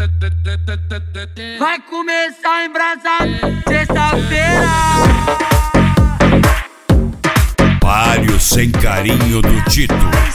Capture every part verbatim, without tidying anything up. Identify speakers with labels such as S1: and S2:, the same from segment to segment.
S1: Vai começar embrasado, sexta-feira.
S2: Palio sem carinho do Tito.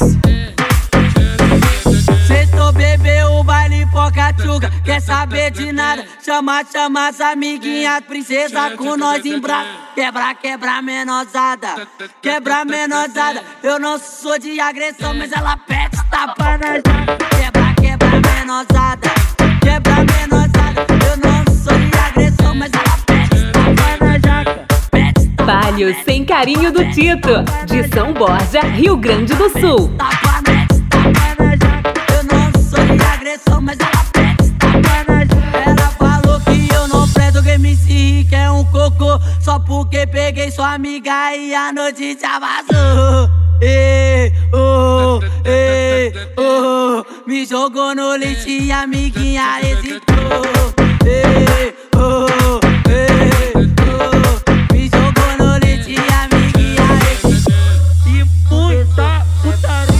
S1: Sextou, bebeu, o baile pocachuga. Quer saber de nada? Chama, chama as amiguinhas, princesa com nós em braço. Quebra, quebra, menosada. Quebra, menosada. Eu não sou de agressão, mas ela pede tapa na jaca. Quebra, quebra, menosada. Quebra, menosada. Eu não sou de agressão, mas ela pede tapa na jaca.
S3: Palio sem carinho do Tito, de São Borja, Rio Grande do Sul.
S1: Tapa, mete, tapa na jaca. Eu não sou de agressão, mas ela pede tapa na jaca. Ela falou que eu não presto, que M C Rick é um cocô. Só porque peguei sua amiga e a notícia vazou. Ei, oh, ei, oh. Me jogou no lixo e a amiguinha hesitou. Ei, oh, ei, oh. Me jogou no lixo e a amiguinha hesitou. E puta, putaria.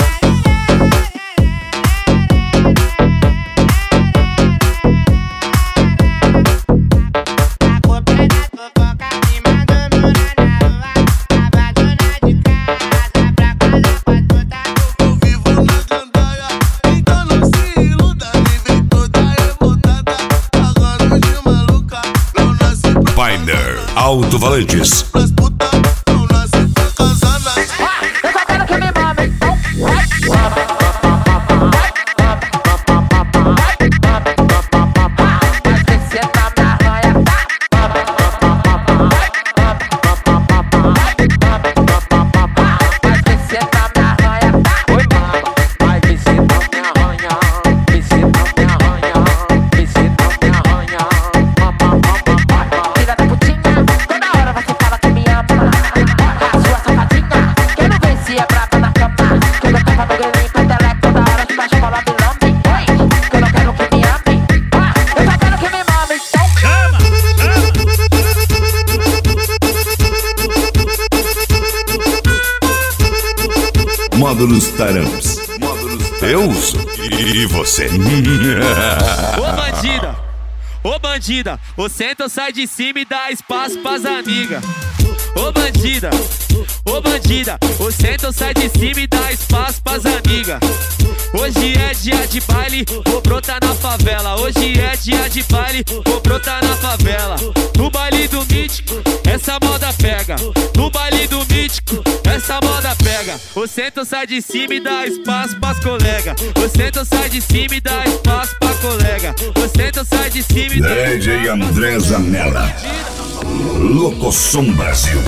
S2: Alto Valentis. Módulos Taramps. Eu uso. E você?
S4: Ô bandida, ô bandida, ô senta ou sai de cima e dá espaço pras amigas. Ô bandida, ô bandida, ô senta ou sai de cima e dá espaço pras amigas. Hoje é dia de baile, vou brotar na favela. Hoje é dia de baile, vou brotar na favela. No baile do mítico, essa moda pega. No baile do mítico, essa moda pega. O senta ou sai de cima e dá espaço pras colega. O senta ou sai de cima e dá espaço pra colega. O senta ou sai de cima e dá...
S2: D J André Zanella, Locosom Brasil.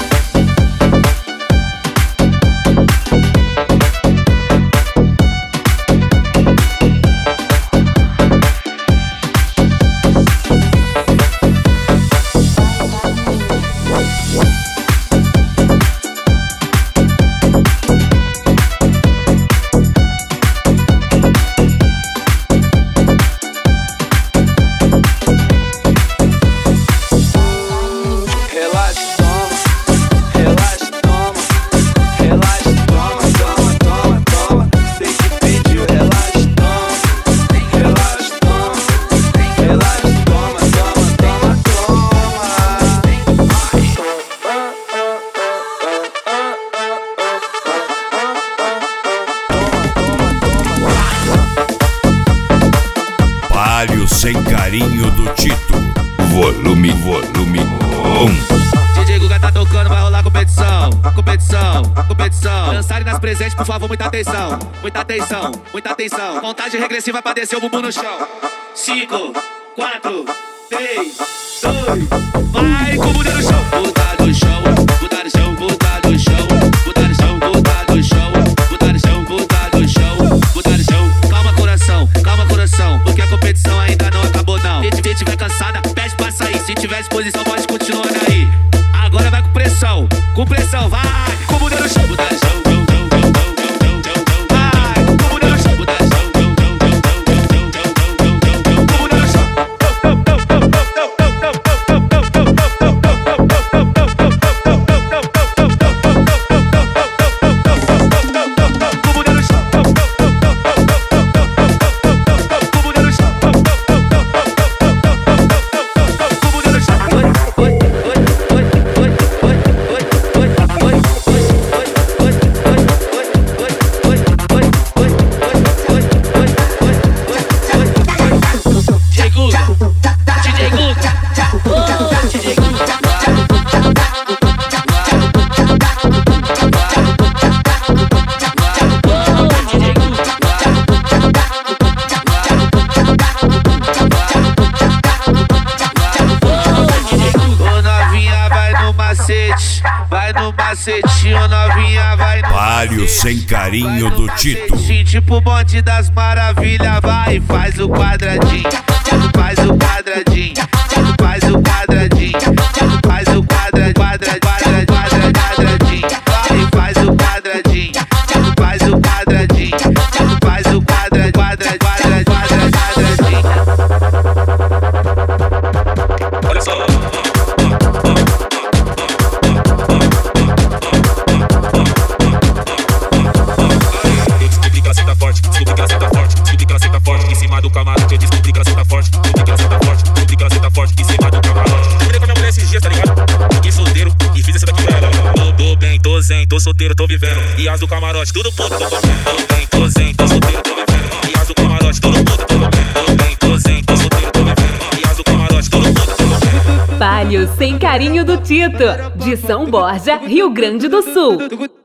S2: Sem carinho do Tito. Volume, volume um.
S4: D J Guga tá tocando, vai rolar competição. Competição, competição. Dançarem nas presentes, por favor, muita atenção. Muita atenção, muita atenção. Contagem regressiva pra descer o bumbum no chão. Cinco, quatro, três, dois. Vai com o bumbum no chão. Botar no chão, botar no chão, botar no chão. Botar no chão, botar no chão. Botar no chão, botar no chão. Botar no chão. Calma, coração, calma, coração. Porque a competição ainda não acabou, não. Se tiver cansada, pede pra sair. Se tiver disposição, pode continuar aí. Agora vai com pressão, com pressão, vai. Com o bumbum no chão, botar no chão. Vai, com o bumbum no chão, botar no chão. Com o bumbum no chão.
S2: sem carinho do Tito.
S4: Tipo o bonde das maravilhas, vai e faz o quadradinho, faz o quadradinho, faz o quadradinho, faz o quadra, quadra, quadra, quadra, quadradinho, vai e faz o quadradinho, faz o quadradinho, faz o quadra, quadra, quadra, quadra, quadradinho. Olha só.
S5: Do camarote, eu descobri que ela senta forte. Descobri que ela senta forte. Descobri que ela senta forte. Em cima do camarote. Combinei com a minha mulher esses dias, tá ligado? Fiquei solteiro e fiz essa daqui pra ela. Tô, tô bem, tô zen, tô solteiro, tô vivendo. E as do camarote, tudo puto, tô comendo. Tô bem, tô zen, tô solteiro, tô vivendo. E as do camarote, tudo puto, tô comendo. Tô bem, tô zen, tô solteiro, tô vivendo. E as do camarote, tudo puto, tô comendo.
S3: Palio Sem Carinho do Tito, de São Borja, Rio Grande do Sul.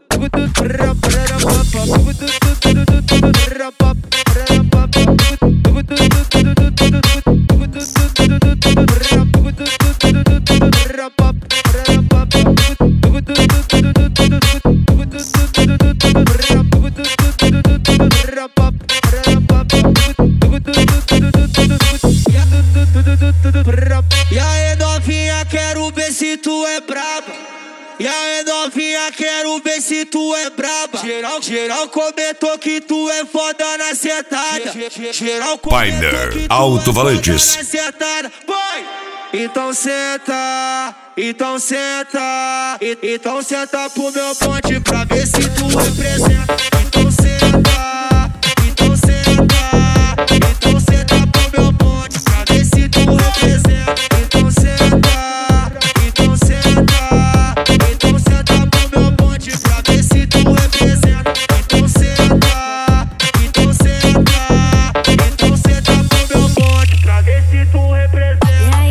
S1: E aí, novinha, quero ver se tu é braba. E aí, novinha, quero ver se tu é braba. Geral, geral comentou que tu é foda na sentada. Geral
S2: Pioneer Alto Valentis.
S1: Vai! Então senta, então senta, e, então senta pro meu ponte pra ver se tu representa. Então senta, então senta, então senta pro meu ponte pra ver se tu representa. Então senta, então senta, então senta pro meu ponte pra ver se tu representa. Então senta, então senta, então senta pro meu ponte pra ver se tu representa.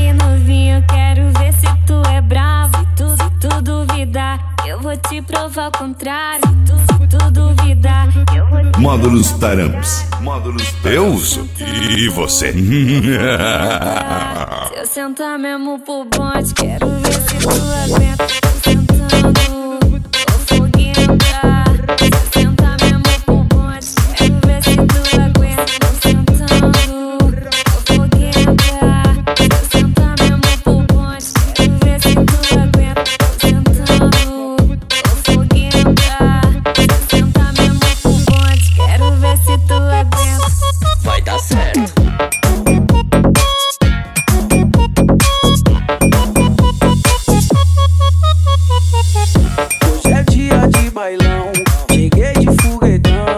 S6: Eu vou te provar o contrário. Se tu, tu duvidar, eu vou te...
S2: Módulos Taramps. Módulos eu uso. E você?
S6: Se eu sentar mesmo pro bonde, quero ver se tu aguenta. Tô sentando, tô foguenta. Se eu sentar mesmo pro bonde, quero ver se tu aguenta. Tô sentando, tô foguenta. Se eu sentar mesmo pro bonde, quero ver se tu aguenta. Tô sentando.
S1: Vai dar certo. Hoje é dia de bailão, cheguei de foguetão.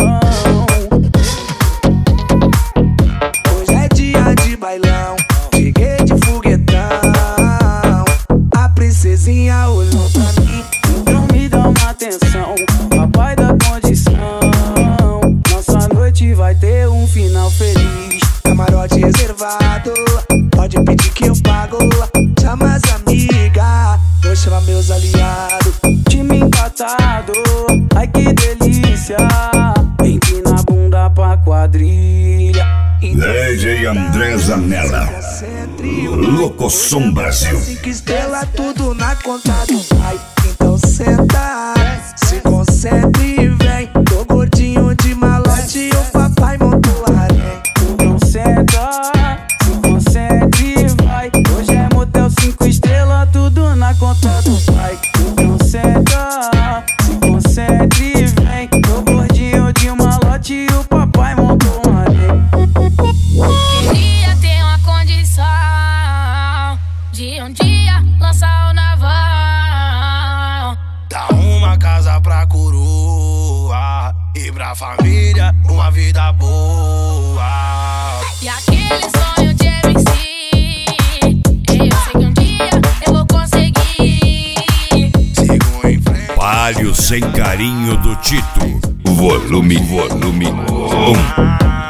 S1: Hoje é dia de bailão, cheguei de foguetão. A princesinha olhou pra mim, então me dá uma atenção. Papai da condição, nossa noite vai ter um final feliz. Camarote reservado, pode pedir que eu pago. Chama as amigas, vou chamar meus aliados. Time empatado, ai que delícia. Empina a bunda pra quadrilha.
S2: D J André Zanella, Locosom Brasil.
S1: Cinco estrelas, tudo na conta do pai. Então senta, se concentre e vem. Tô gordinho de malote e o papai montou harém. Então senta, se concentre e vai. Hoje é motel cinco estrelas, tudo na conta do pai. Então senta, se concentre e vem. Tô gordinho de malote e o papai montou harém.
S6: Queria ter uma condição de um dia lançar o naval.
S1: Dá uma casa pra coroa e pra família uma vida boa.
S6: E aquele sonho de M C, eu sei que um dia eu vou conseguir.
S1: Sigo em frente.
S2: Palio Sem Carinho do Tito. Volume, volume um.